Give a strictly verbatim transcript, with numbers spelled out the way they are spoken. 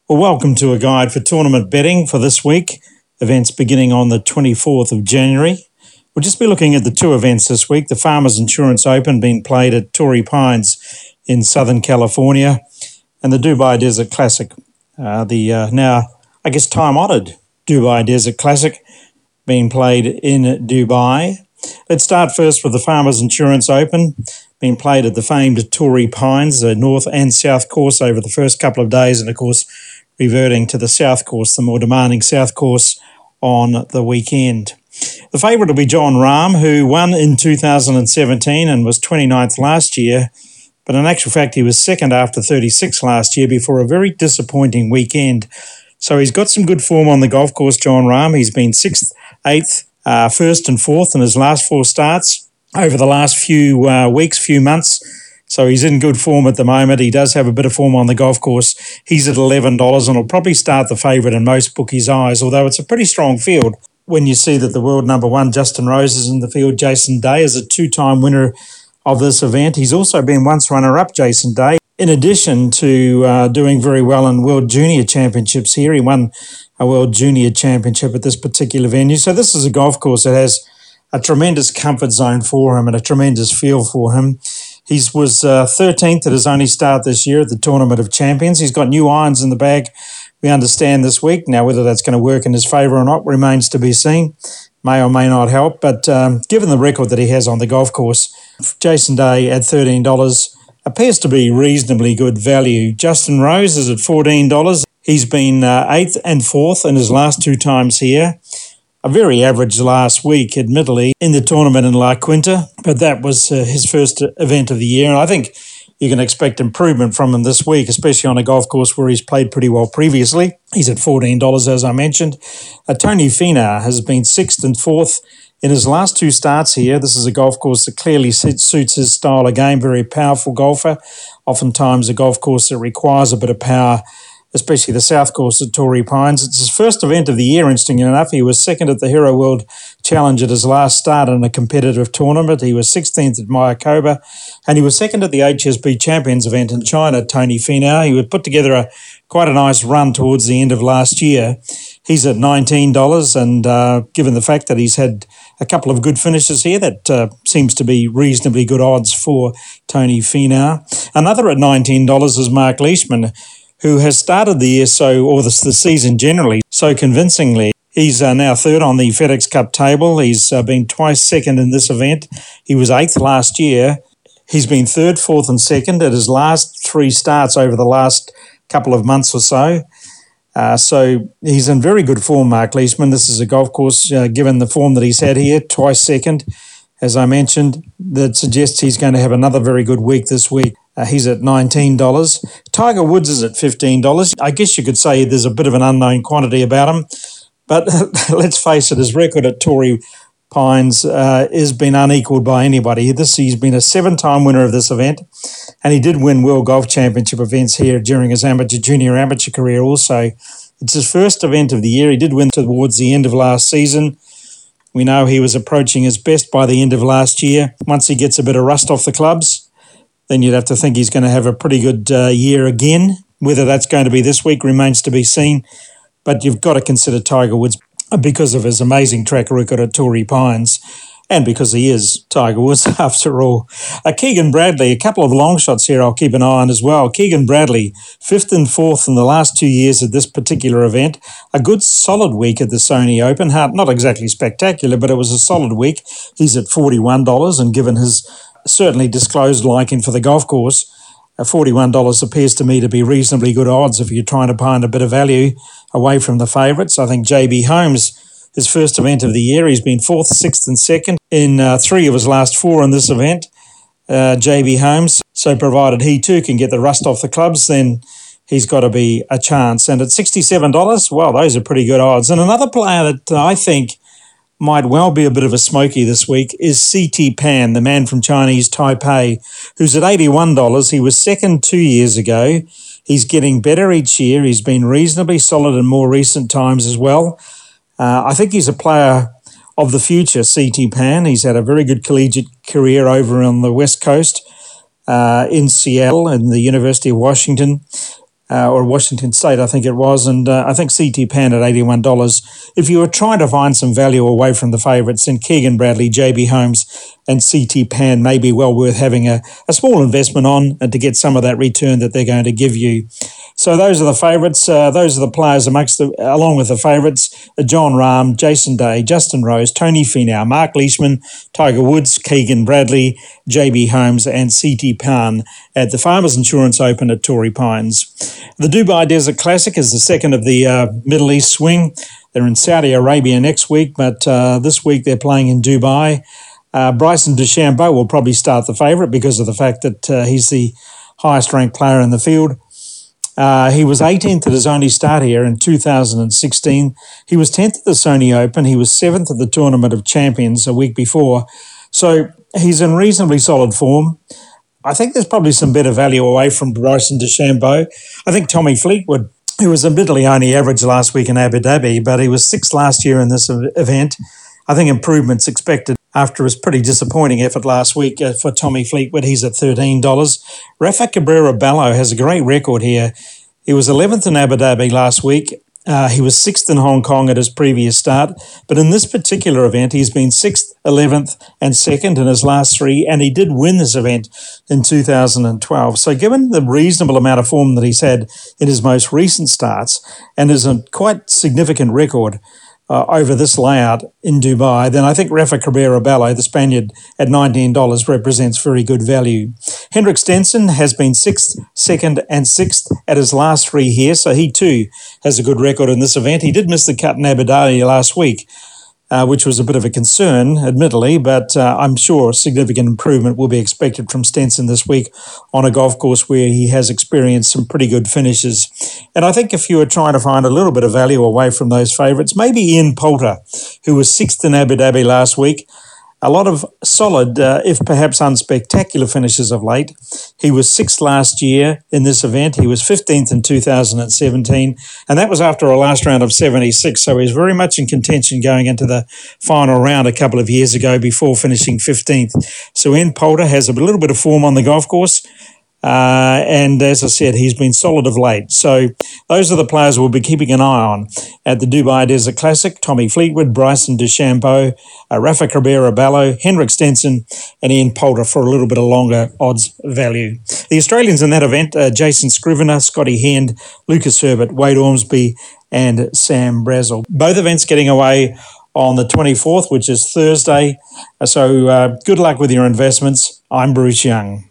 Well, welcome to a guide for tournament betting for this week. Events beginning on the twenty-fourth of January. We'll just be looking at the two events this week. The Farmers Insurance Open being played at Torrey Pines in Southern California, and the Dubai Desert Classic, uh, the uh, now, I guess, time-honoured Dubai Desert Classic being played in Dubai. Let's start first with the Farmers Insurance Open being played at the famed Torrey Pines, the north and south course over the first couple of days, and of course reverting to the south course, the more demanding south course on the weekend. The favourite will be Jon Rahm, who won in two thousand seventeen and was twenty-ninth last year, but in actual fact he was second after thirty-six last year before a very disappointing weekend. So he's got some good form on the golf course, Jon Rahm. He's been sixth, eighth, uh, first and fourth in his last four starts over the last few uh, weeks, few months. So he's in good form at the moment. He does have a bit of form on the golf course. He's at eleven dollars and will probably start the favourite in most bookies' eyes, although it's a pretty strong field when you see that the world number one, Justin Rose, is in the field. Jason Day is a two-time winner of this event. He's also been once runner-up, Jason Day. In addition to uh, doing very well in World Junior Championships here, he won a World Junior Championship at this particular venue. So this is a golf course that has a tremendous comfort zone for him and a tremendous feel for him. He was uh, thirteenth at his only start this year at the Tournament of Champions. He's got new irons in the bag, we understand, this week. Now, whether that's going to work in his favour or not remains to be seen. May or may not help. But um, given the record that he has on the golf course, Jason Day at thirteen dollars appears to be reasonably good value. Justin Rose is at fourteen dollars. He's been uh, eighth and fourth in his last two times here. A very average last week, admittedly, in the tournament in La Quinta, but that was uh, his first event of the year, and I think you can expect improvement from him this week, especially on a golf course where he's played pretty well previously. He's at fourteen dollars, as I mentioned. Uh, Tony Finau has been sixth and fourth in his last two starts here. This is a golf course that clearly suits his style of game, very powerful golfer, oftentimes a golf course that requires a bit of power, especially the south course at Torrey Pines. It's his first event of the year, interestingly enough. He was second at the Hero World Challenge at his last start in a competitive tournament. He was sixteenth at Mayakoba, and he was second at the H S B Champions event in China, Tony Finau. He would put together a quite a nice run towards the end of last year. He's at nineteen dollars, and uh, given the fact that he's had a couple of good finishes here, that uh, seems to be reasonably good odds for Tony Finau. Another at nineteen dollars is Mark Leishman, who has started the year so, or the, the season generally, so convincingly. He's uh, now third on the FedEx Cup table. He's uh, been twice second in this event. He was eighth last year. He's been third, fourth and second at his last three starts over the last couple of months or so. Uh, so he's in very good form, Mark Leishman. This is a golf course, uh, given the form that he's had here, twice second, as I mentioned, that suggests he's going to have another very good week this week. Uh, he's at nineteen dollars. Tiger Woods is at fifteen dollars. I guess you could say there's a bit of an unknown quantity about him, but let's face it, his record at Torrey Pines uh, has been unequalled by anybody. This He's been a seven-time winner of this event, and he did win World Golf Championship events here during his amateur, junior amateur career also. It's his first event of the year. He did win towards the end of last season. We know he was approaching his best by the end of last year. Once he gets a bit of rust off the clubs, then you'd have to think he's going to have a pretty good uh, year again. Whether that's going to be this week remains to be seen. But you've got to consider Tiger Woods because of his amazing track record at Torrey Pines, and because he is Tiger Woods after all. Uh, Keegan Bradley, a couple of long shots here I'll keep an eye on as well. Keegan Bradley, fifth and fourth in the last two years at this particular event. A good solid week at the Sony Open. Not exactly spectacular, but it was a solid week. He's at forty-one dollars, and given his certainly disclosed liking for the golf course, uh, forty-one dollars appears to me to be reasonably good odds if you're trying to find a bit of value away from the favourites. I think J B Holmes, his first event of the year, he's been fourth, sixth and second in uh, three of his last four in this event, uh, J B Holmes. So provided he too can get the rust off the clubs, then he's got to be a chance. And at sixty-seven dollars, well, those are pretty good odds. And another player that I think might well be a bit of a smoky this week is C T Pan, the man from Chinese Taipei, who's at eighty-one dollars. He was second two years ago. He's getting better each year. He's been reasonably solid in more recent times as well. Uh, I think he's a player of the future, C T Pan. He's had a very good collegiate career over on the West Coast, uh, in Seattle and the University of Washington. uh, or Washington State, I think it was, and uh, I think C T Pan at eighty-one dollars. If you were trying to find some value away from the favourites, then Keegan Bradley, J B Holmes and C T Pan may be well worth having a, a small investment on and to get some of that return that they're going to give you. So those are the favourites. Uh, those are the players amongst the, along with the favourites, uh, John Rahm, Jason Day, Justin Rose, Tony Finau, Mark Leishman, Tiger Woods, Keegan Bradley, J B Holmes and C T Pan at the Farmers Insurance Open at Torrey Pines. The Dubai Desert Classic is the second of the uh, Middle East swing. They're in Saudi Arabia next week, but uh, this week they're playing in Dubai. Uh, Bryson DeChambeau will probably start the favourite because of the fact that uh, he's the highest ranked player in the field. Uh, he was eighteenth at his only start here in two thousand sixteen. He was tenth at the Sony Open. He was seventh at the Tournament of Champions a week before. So he's in reasonably solid form. I think there's probably some better value away from Bryson DeChambeau. I think Tommy Fleetwood, who was admittedly only average last week in Abu Dhabi, but he was sixth last year in this event. I think improvements expected after his pretty disappointing effort last week uh, for Tommy Fleetwood. He's at thirteen dollars. Rafa Cabrera Bello has a great record here. He was eleventh in Abu Dhabi last week. Uh, he was sixth in Hong Kong at his previous start. But in this particular event, he's been sixth, eleventh and second in his last three, and he did win this event in two thousand twelve. So given the reasonable amount of form that he's had in his most recent starts and is a quite significant record Uh, over this layout in Dubai, then I think Rafa Cabrera Bello, the Spaniard, at nineteen dollars represents very good value. Henrik Stenson has been sixth, second and sixth at his last three here, so he too has a good record in this event. He did miss the cut in Abu Dhabi last week, uh, which was a bit of a concern, admittedly, but uh, I'm sure significant improvement will be expected from Stenson this week on a golf course where he has experienced some pretty good finishes. And I think if you were trying to find a little bit of value away from those favourites, maybe Ian Poulter, who was sixth in Abu Dhabi last week, a lot of solid, uh, if perhaps unspectacular finishes of late. He was sixth last year in this event. He was fifteenth in two thousand seventeen, and that was after a last round of seventy-six. So he's very much in contention going into the final round a couple of years ago before finishing fifteenth. So Ian Poulter has a little bit of form on the golf course. Uh, and as I said, he's been solid of late. So those are the players we'll be keeping an eye on at the Dubai Desert Classic. Tommy Fleetwood, Bryson DeChambeau, uh, Rafa Cabrera Bello, Henrik Stenson and Ian Poulter for a little bit of longer odds value. The Australians in that event, uh, Jason Scrivener, Scotty Hend, Lucas Herbert, Wade Ormsby and Sam Brazel. Both events getting away on the twenty-fourth, which is Thursday. So uh, good luck with your investments. I'm Bruce Young.